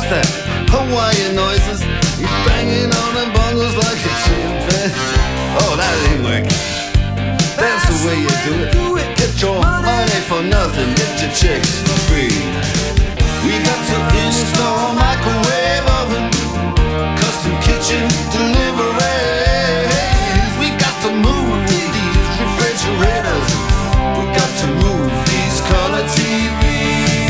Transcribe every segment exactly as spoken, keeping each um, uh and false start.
that? Hawaiian noises. He's banging on them bongos like a chimpanzee. Oh, that ain't working. That's the way you do it. Get your money for nothing, get your chicks for free. We got to install microwave oven, custom kitchen deliveries. We got to move these refrigerators. We got to move these color T Vs.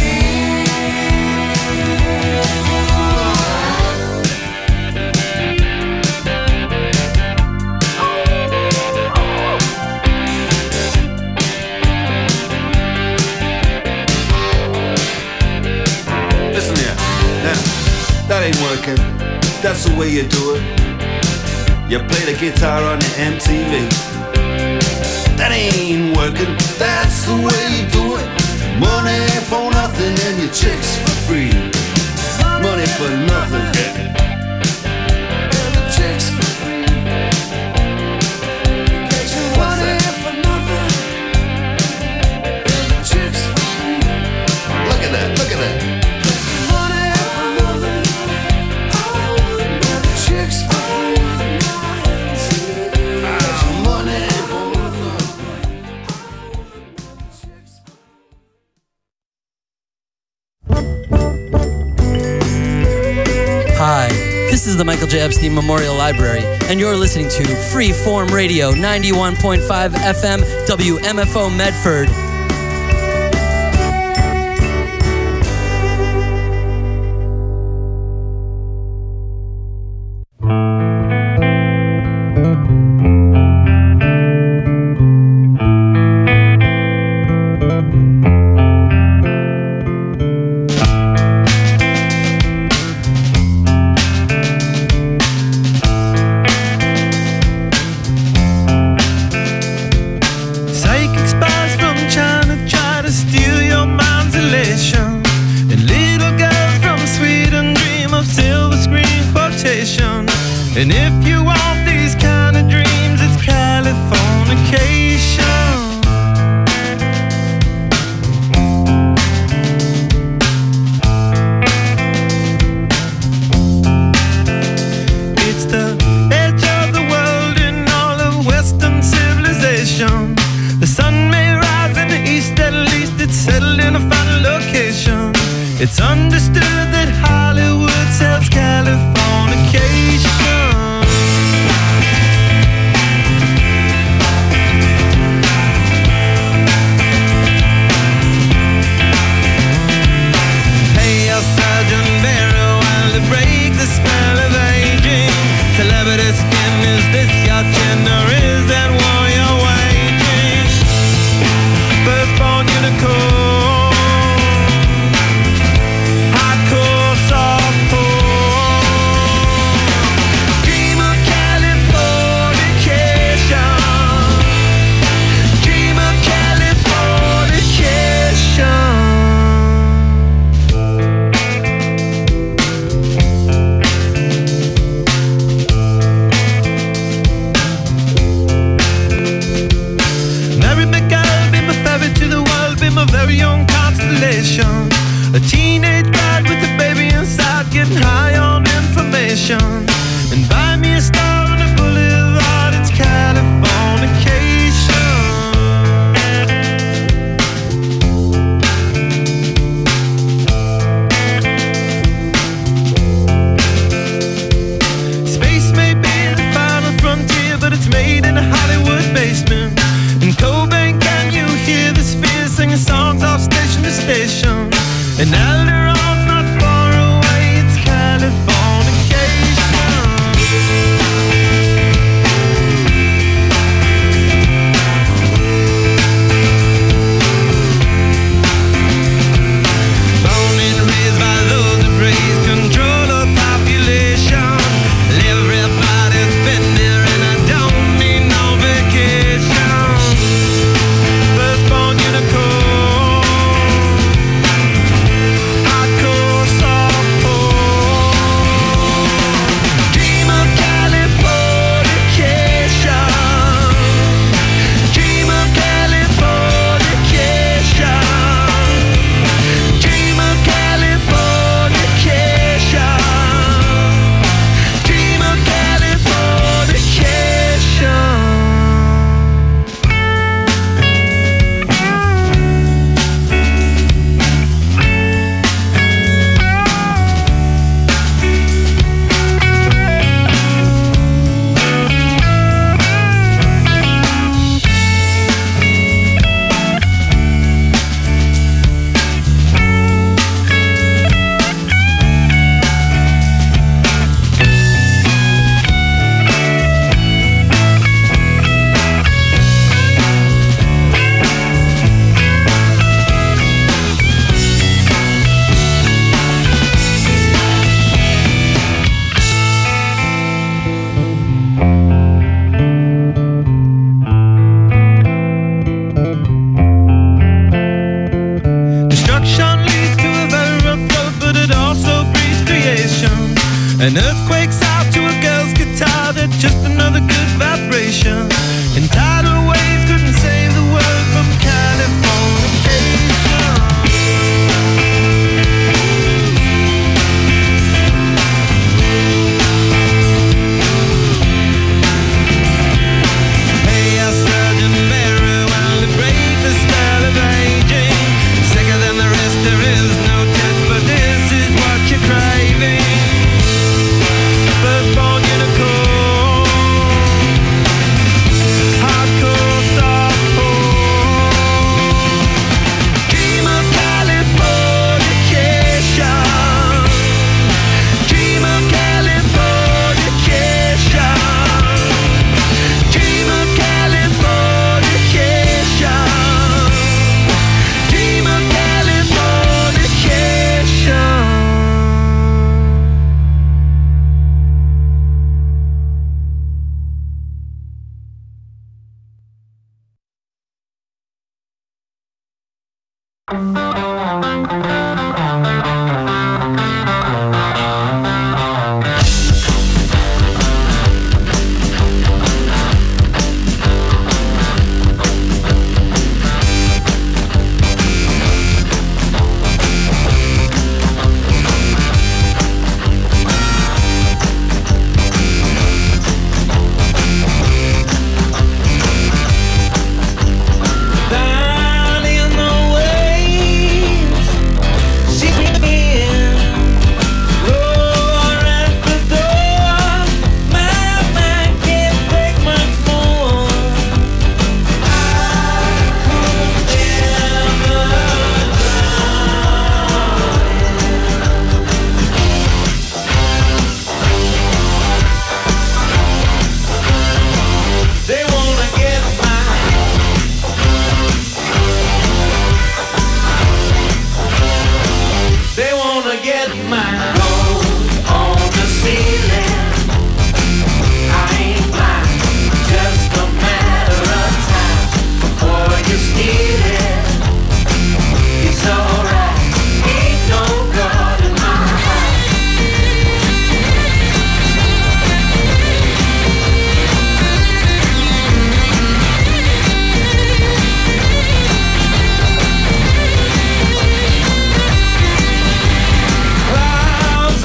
That ain't working, that's the way you do it. You play the guitar on the M T V. That ain't working, that's the way you do it. Money for nothing and your chicks for free. Money for nothing and your chicks for free. What's that? For nothing and your chicks for free. Look at that, look at that. Hi, this is the Michael J. Epstein Memorial Library, and you're listening to Freeform Radio, ninety-one point five F M, W M F O Medford. And if you want these kind of dreams, it's Californication. It's the edge of the world in all of Western civilization. The sun may rise in the east, at least it's settled in a final location. It's understood that Hollywood sells Californication. An earthquake's out to a girl's guitar, that's just another good vibration. And tidal waves couldn't save the world from Californication. Hey, I Sergeant Mary, while to break the spell of aging. Sicker than the rest, there is no test, but this is what you're craving. Firstborn unicorn, hardcore softcore. Dream of Californication, dream of Californication, dream of Californication, dream of Californication. Down in the waves, she's in, roar at the door. My mind can't take much more. I could never drown. They wanna get mine. They wanna get mine. Gold on the ceiling. I ain't blind. Just a matter of time before you steal it. It's alright. Ain't no God in my heart. Clouds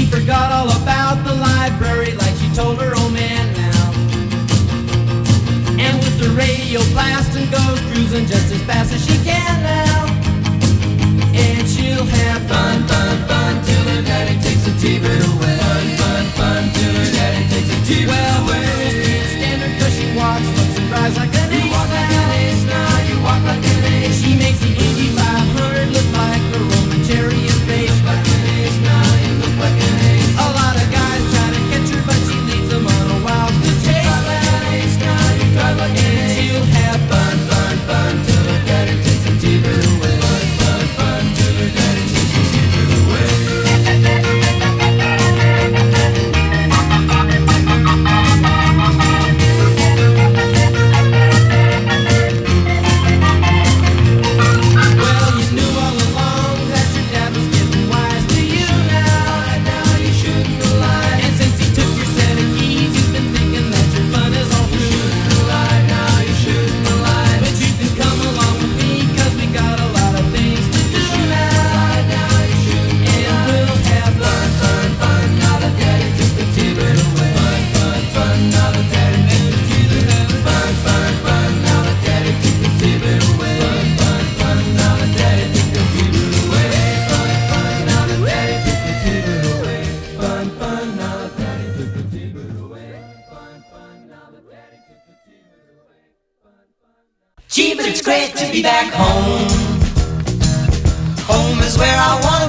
She forgot all about the library like she told her old man now. And with the radio blasting goes cruising just as fast as she can now. And she'll have fun, fun, fun till her daddy takes a T-bird away. Fun, fun, fun till her daddy takes a T-bird well, away. Well, girls can't stand her cause she walks, looks and drives like an ace. You walk like an ace now, you walk like an ace. She makes the Indy five hundred look like a Roman chariot race. Like an ace now, you look like an ace. A lot of guys try to catch her but she leads them on a wild goose chase. You drive like an ace now, you drive like an ace. She'll have fun, fun, fun till her daddy takes a T-bird away. Fun, fun, fun till her daddy takes a T-bird away. Gee, but it's great to be back home. Home is where I wanna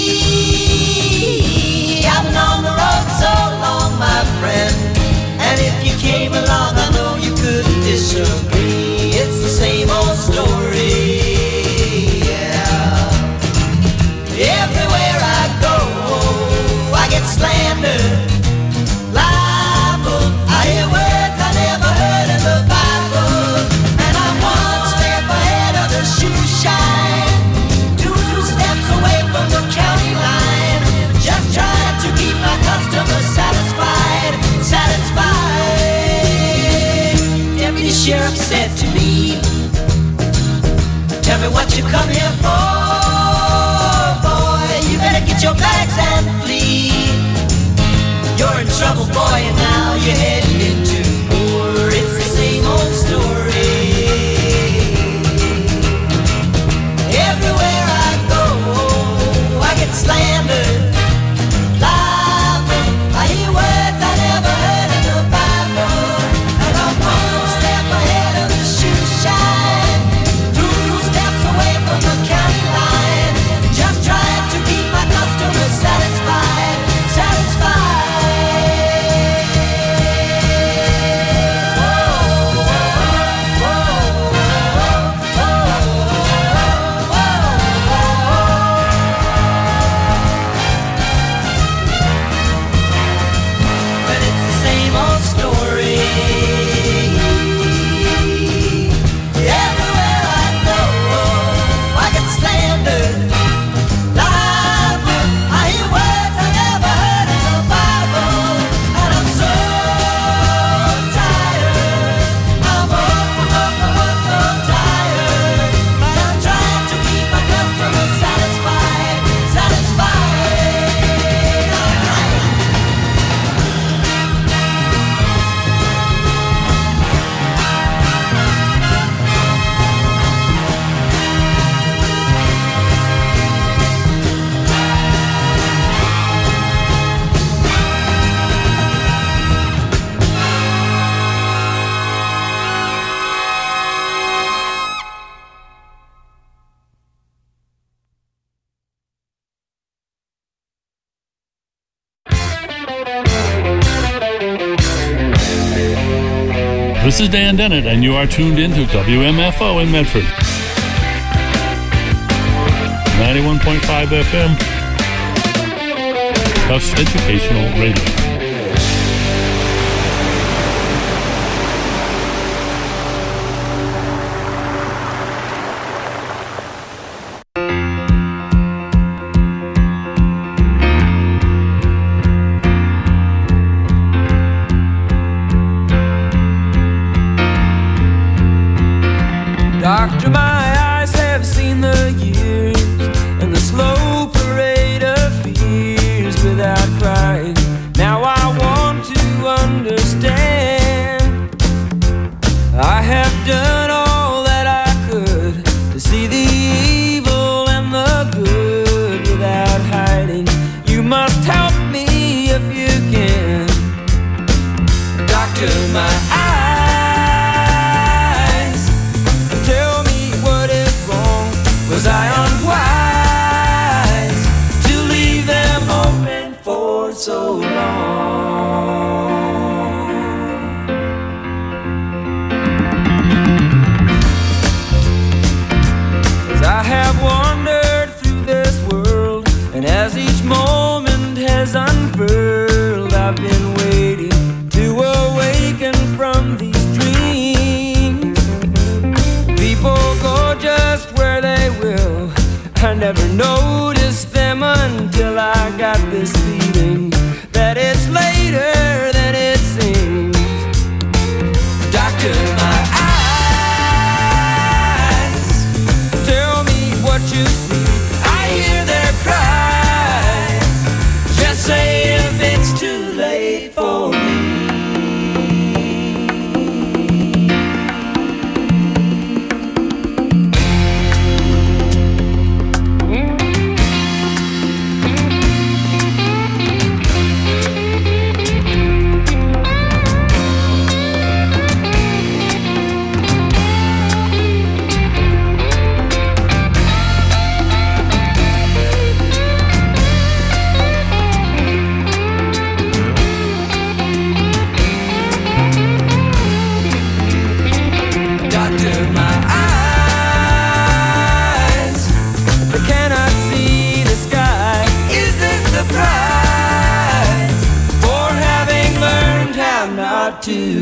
be. I've been on the road so long, my friend, and if you came along, I know you couldn't disagree. It's the same old story, yeah. Everywhere I go, I get slandered, libeled. I hear words I never heard in the Bible, and I'm one step ahead of the shoe shine, two steps away from the county line, just trying to keep my customers satisfied, satisfied. Deputy Sheriff said to me, tell me what you come here for, boy. You better get your bags and flee. You're in trouble, boy, and now you're heading into war. It's the same old story. Everywhere I go, I get slandered, libeled. I hear words I never heard in the Bible, and I'm one step ahead of the shoe shine, two steps away from the county line, just trying to keep my customers satisfied, satisfied. But it's the same old story. Everywhere I go, I get slandered, libeled. I hear words I never heard in the Bible, and I'm so tired. I'm oh, oh, oh, so tired. Just trying to keep my customers satisfied, satisfied. This is Dan Dennett, and you are tuned in to W M F O in Medford. ninety-one point five F M. Tufts Educational Radio. Doctor, my eyes have seen the years and the slow parade of fears without crying. so long. As I have wandered through this world, and as each moment has unfurled, I've been waiting to awaken from these dreams. People go just where they will. I never noticed them until I got this feeling that it's later than it seems. Doctor, my eyes, tell me what you see. I hear their cries. Just say if it's too late for me. To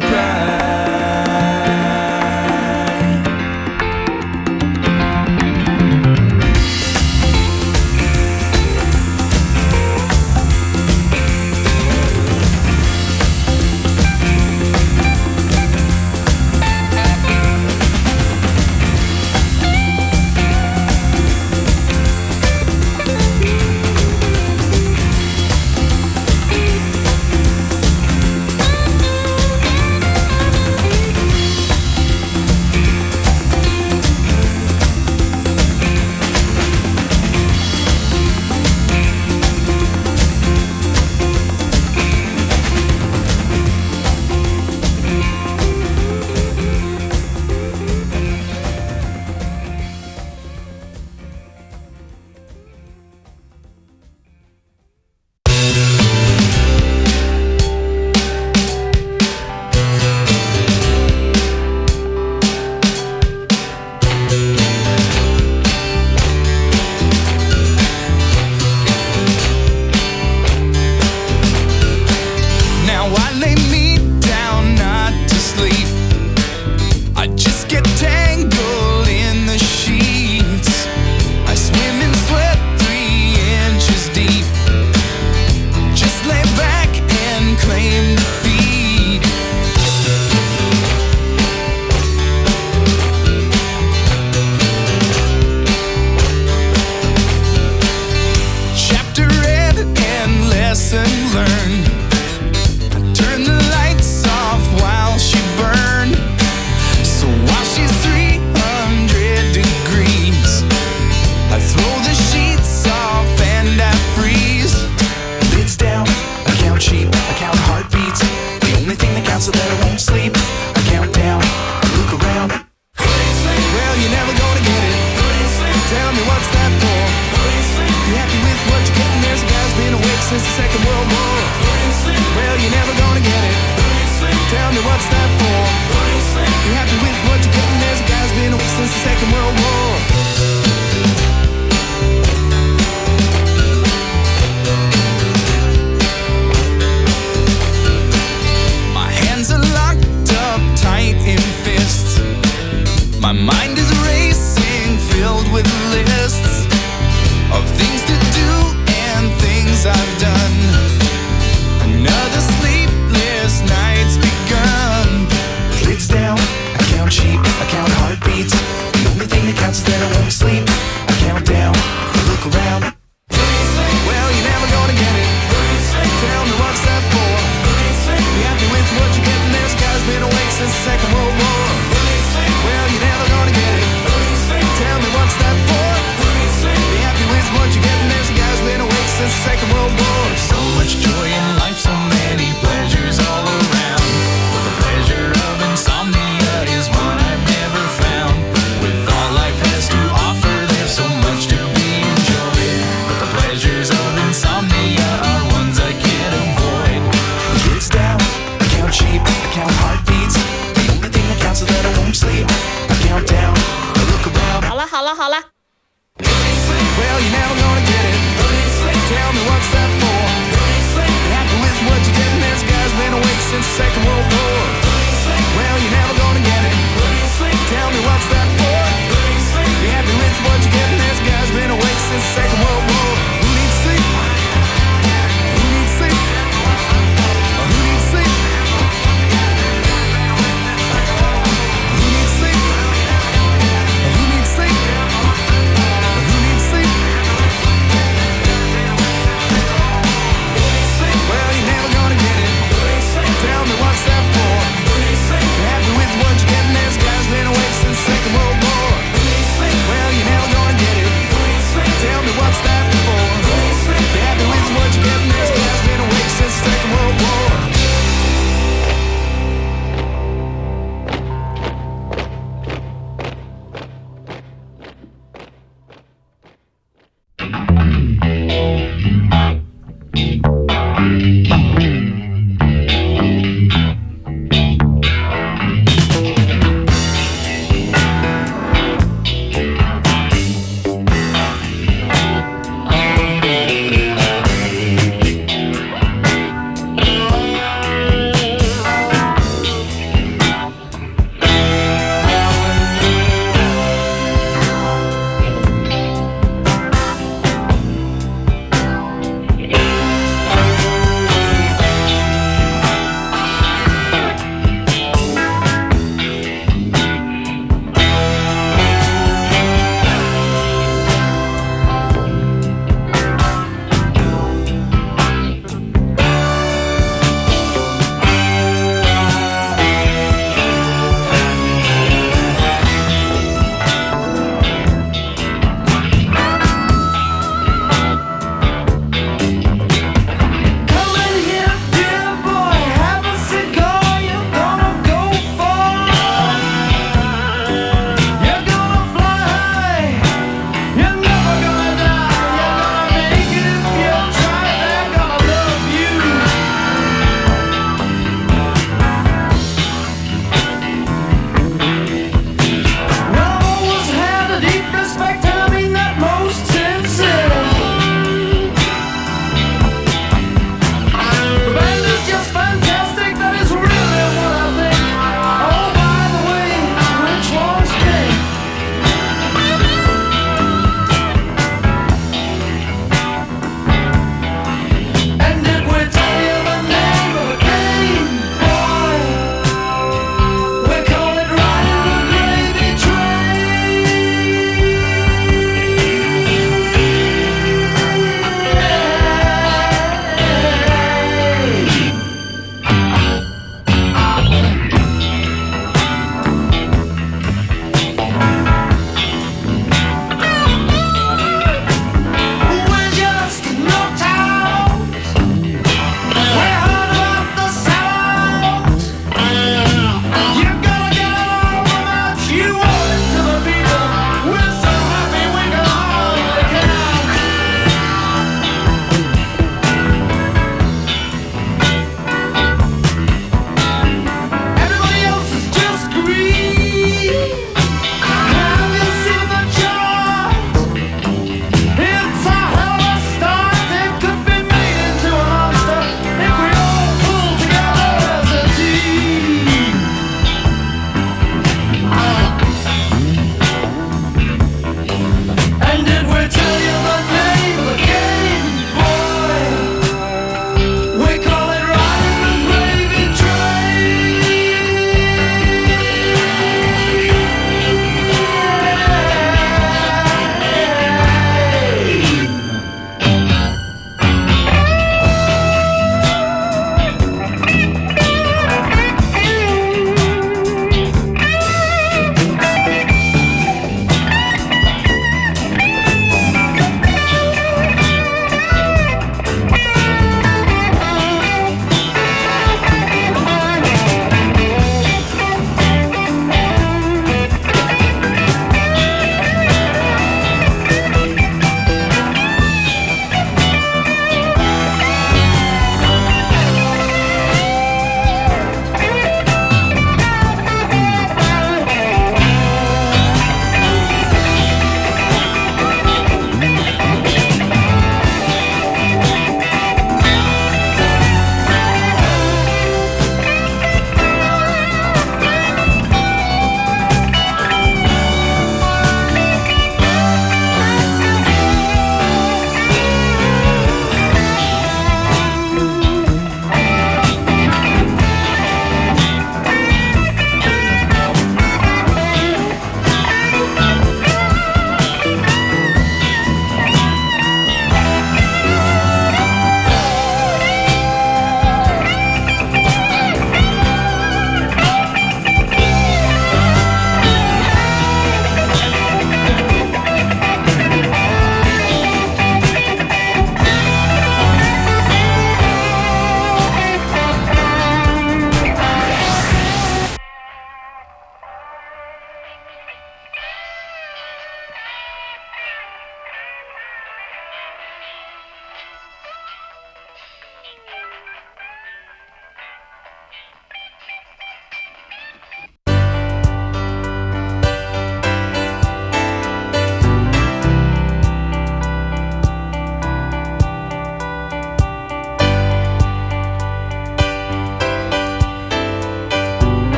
cry. Insomnia are ones I can't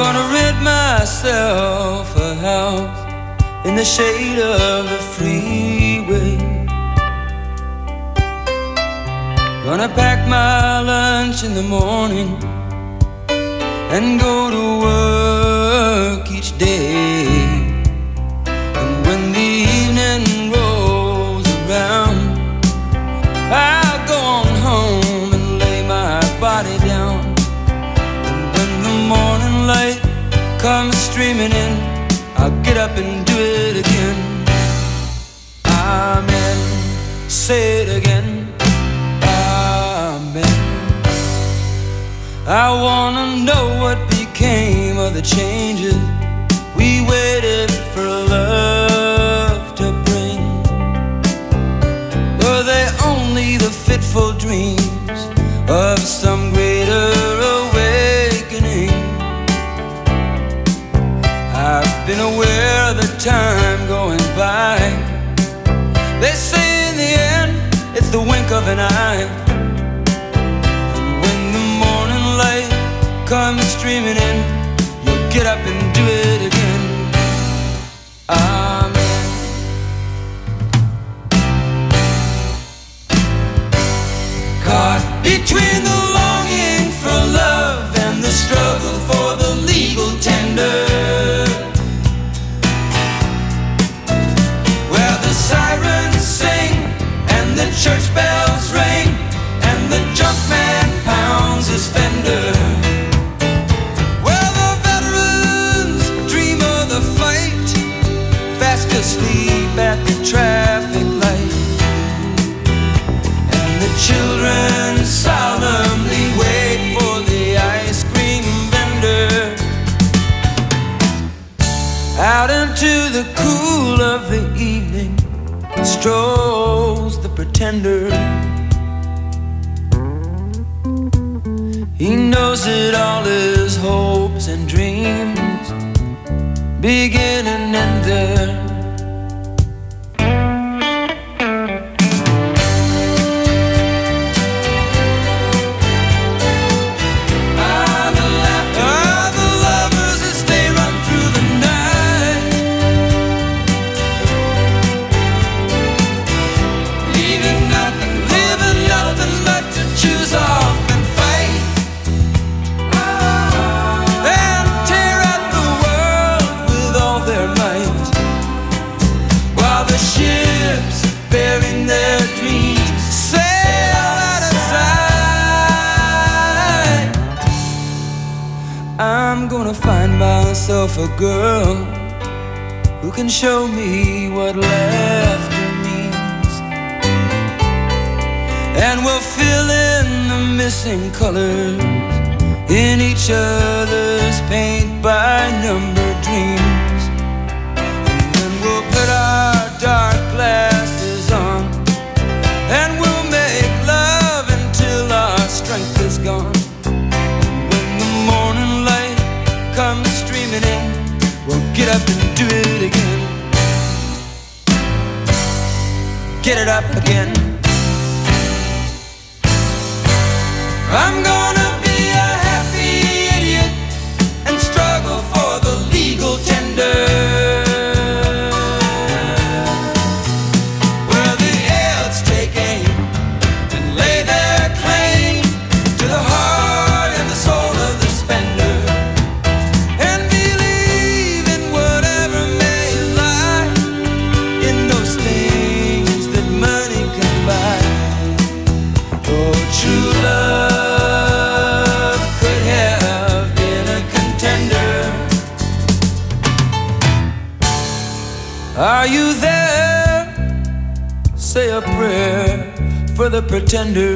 Gonna rent myself a house in the shade of the freeway. Gonna pack my lunch in the morning and go to work each day. And when the evening rolls around, I'll go on home and lay my body down. And when the morning light comes streaming in, I'll get up and do it again. Amen. Say it again. Amen. I wanna know what became of the changes we waited for love to bring. Were they only the fitful dreams of some greater awakening? I've been aware of the time going by. They say in the end it's the wink of an eye. And when the morning light comes streaming in, you'll get up and do it again. Amen. Caught between the longing for love and the struggle for the legal tender, where the sirens sing and the church bells ring and the junk man pounds his fender, where the veterans dream of the fight, fast asleep at the traffic light, and the children solemnly wait for the ice cream vendor. Out into the cool of the evening strolls the pretender. He knows that all his hopes and dreams begin and end there. Myself a girl who can show me what laughter means, and we'll fill in the missing colors in each other's paint by number dreams. And then we'll put our dark glasses on and we'll make love until our strength is gone. And when the morning light comes streaming in, we'll get up and do it again. Get it up again. I'm gonna be a happy idiot and struggle for the legal tender, where the elves take aim and lay their claim to the heart and the soul of the spender. Are you there? Say a prayer for the pretender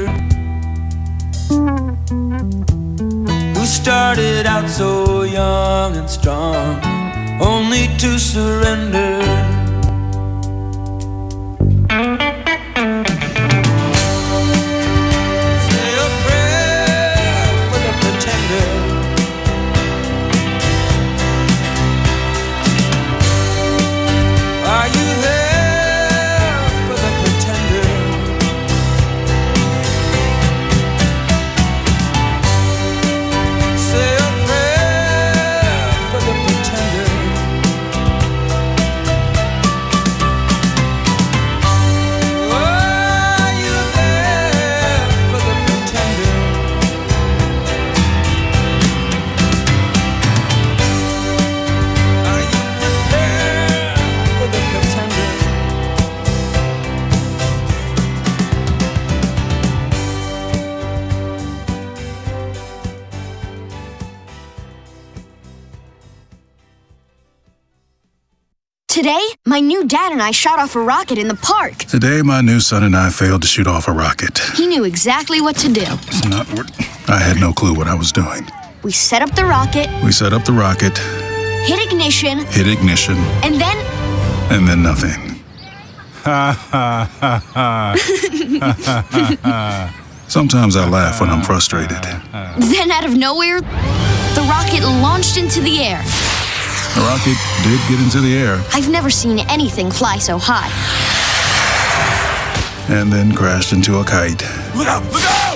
who started out so young and strong, only to surrender. Say a prayer for the pretender. Are you there for the pretender? Say a prayer Today, my new dad and I shot off a rocket in the park. Today, my new son and I failed to shoot off a rocket. He knew exactly what to do. It's not what... I had no clue what I was doing. We set up the rocket. We set up the rocket. Hit ignition. Hit ignition. And then... And then nothing. Ha ha ha ha. Sometimes I laugh when I'm frustrated. Then out of nowhere, the rocket launched into the air. The rocket did get into the air. I've never seen anything fly so high. And then crashed into a kite. Look out! Look out!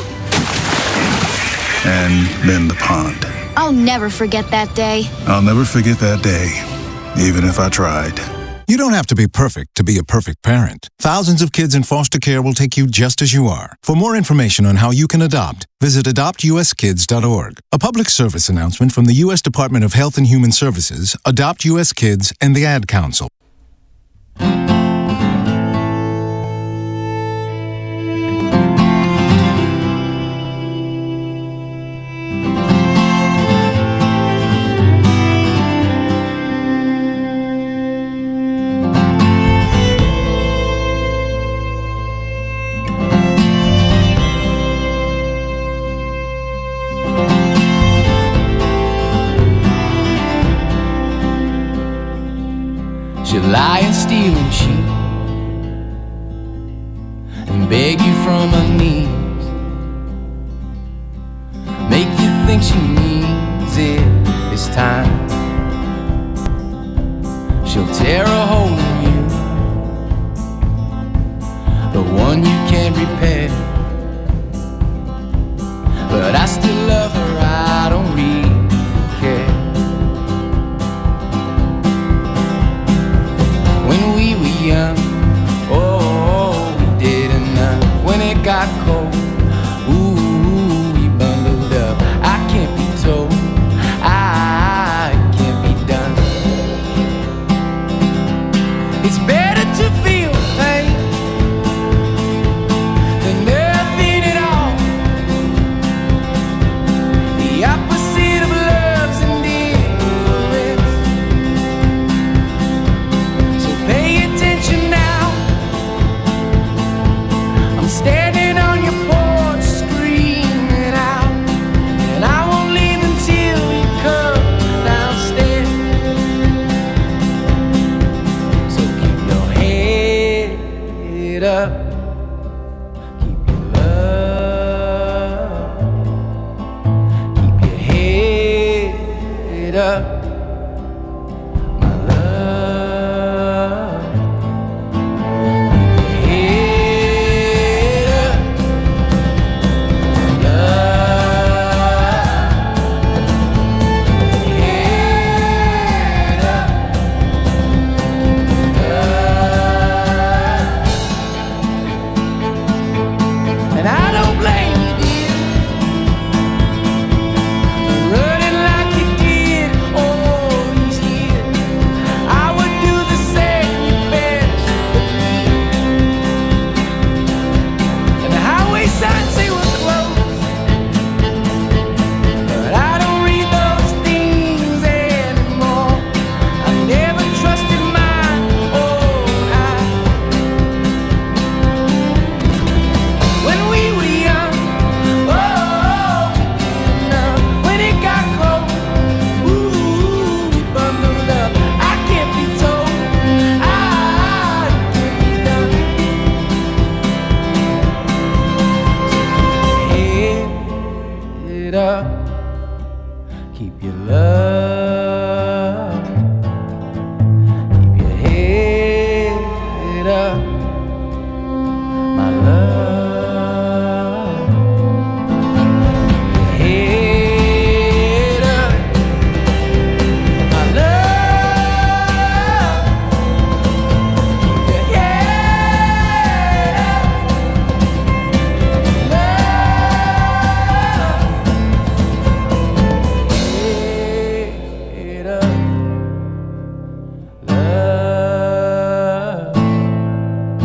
And then the pond. I'll never forget that day. I'll never forget that day, even if I tried. You don't have to be perfect to be a perfect parent. Thousands of kids in foster care will take you just as you are. For more information on how you can adopt, visit adopt u s kids dot org. A public service announcement from the U S Department of Health and Human Services, Adopt U S Kids, and the Ad Council. She'll lie and steal and cheat and beg you from her knees, make you think she needs it this time. She'll tear a hole in you, the one you can't repair. But I still love her, I don't really care. When we were young, oh, we did enough. When it got cold, ooh, we bundled up. I can't be told, I can't be done. It's better to feel pain than nothing at all. The opposite of love's indifference. So pay attention now. I'm standing on your porch screaming out, and I won't leave until you come downstairs. So keep your head up, keep your love, keep your head up, my love. Keep your head up, my love. Keep your head up, keep your love. And I don't blame you, dear, for running like you did all these years. I would do the same, you best believe. And the highway signs say we're closed, but I don't read those things anymore. I never trusted mine, oh, I. When we were young, oh, we did enough. When it got cold, ooh, we bundled up. I can't be told, I can't be done. So keep your head up, keep your love, keep your head up, my love. Keep your head up, my love. Keep your head up, love. Head up, love.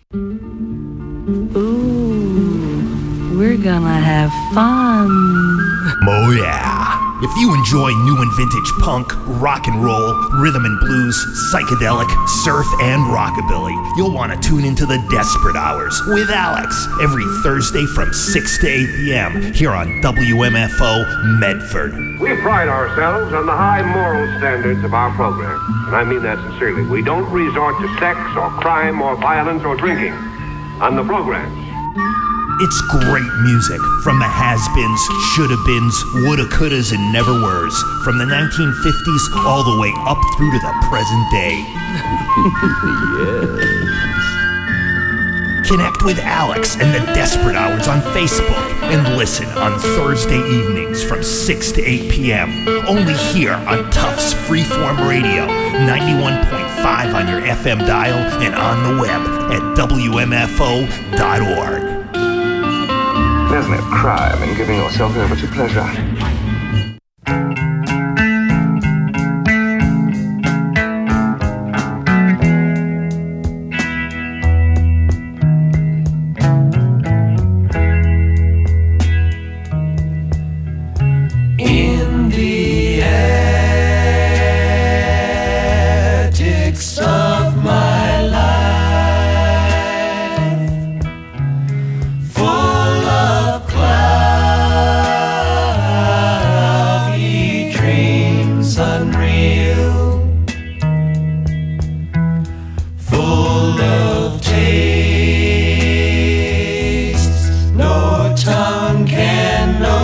Ooh, we're gonna have fun. Oh yeah. If you enjoy new and vintage punk, rock and roll, rhythm and blues, psychedelic, surf, and rockabilly, you'll want to tune into the Desperate Hours with Alex every Thursday from six to eight p.m. here on W M F O Medford. We pride ourselves on the high moral standards of our program, and I mean that sincerely. We don't resort to sex or crime or violence or drinking on the programs. It's great music from the has-beens, shoulda-beens, woulda-couldas, and never-weres, from the nineteen fifties all the way up through to the present day. Yes. Connect with Alex and the Desperate Hours on Facebook and listen on Thursday evenings from six to eight p.m. only here on Tufts Freeform Radio, ninety-one point five on your F M dial and on the web at W M F O dot org. There's no crime in giving yourself over to pleasure. In the attics of my life, full of cloudy dreams unreal, full of tastes no tongue can know.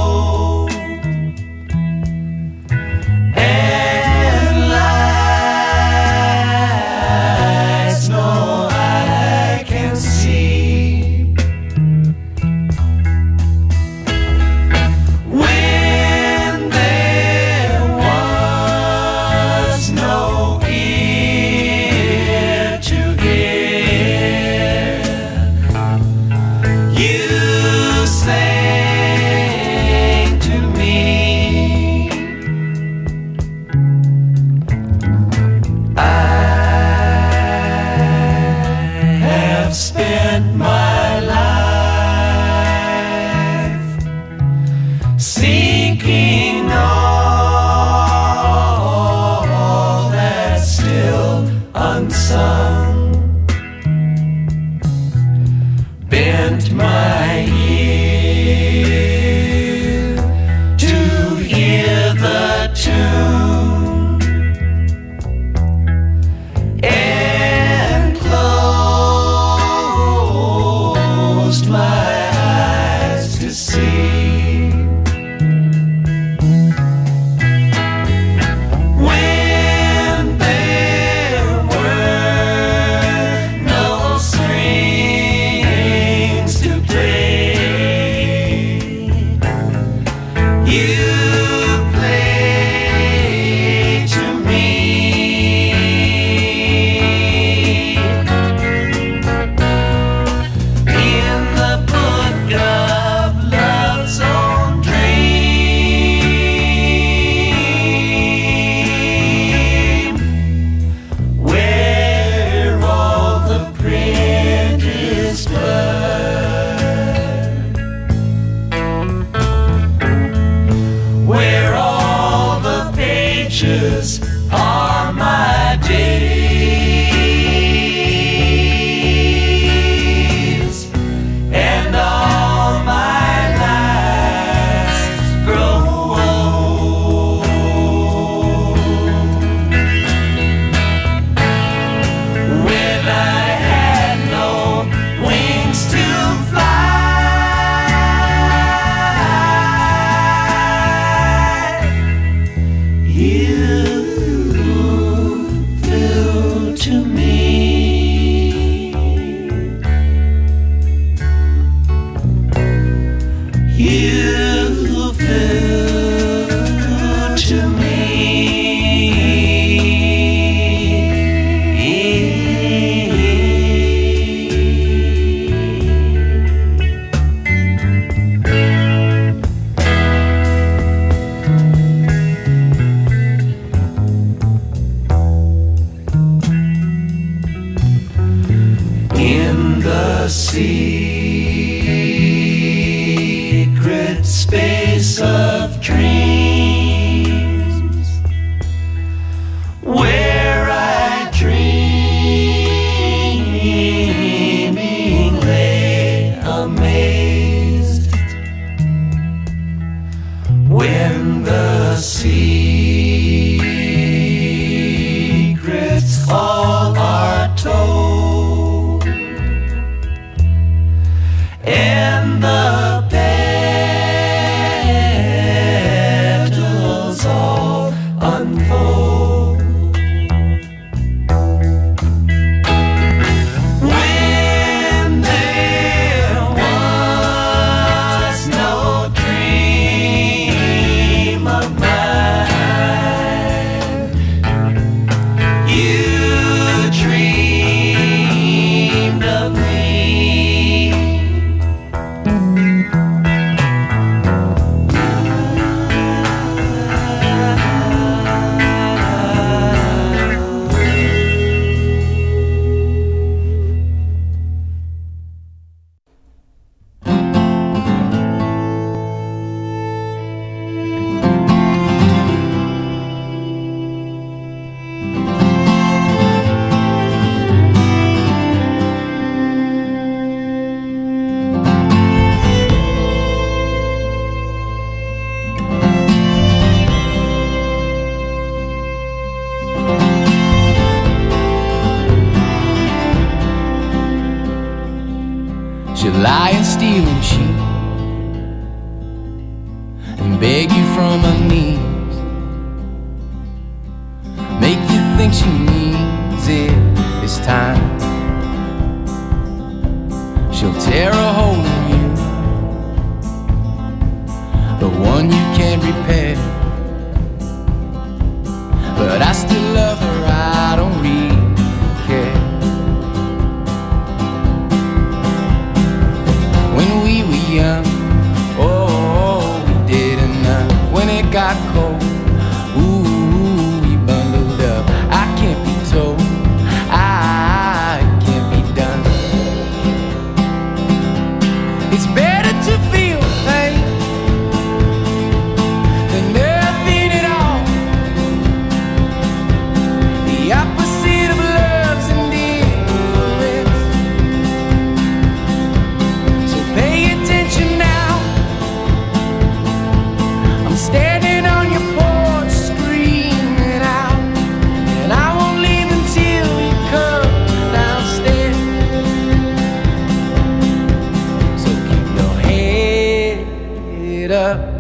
Spent my life seeking all that's still unsung, bent my ear to hear the tune. My eyes to see when there were no strings to play. You played to me. Are my days, and all my lives grow old. When I had no wings to fly, you beg you from her knees, make you think she needs it this time. She'll tear a hole in you, the one you can't repair. But I still love her, I don't really care. When we were young, oh, we did enough. When it got cold, ooh, we bundled up. I can't be told, I can't be done. It's better to feel pain than nothing at all. The opposite of love's indifference. So pay attention now. I'm standing on your porch screaming out, and I won't leave until you come downstairs. So keep your head up.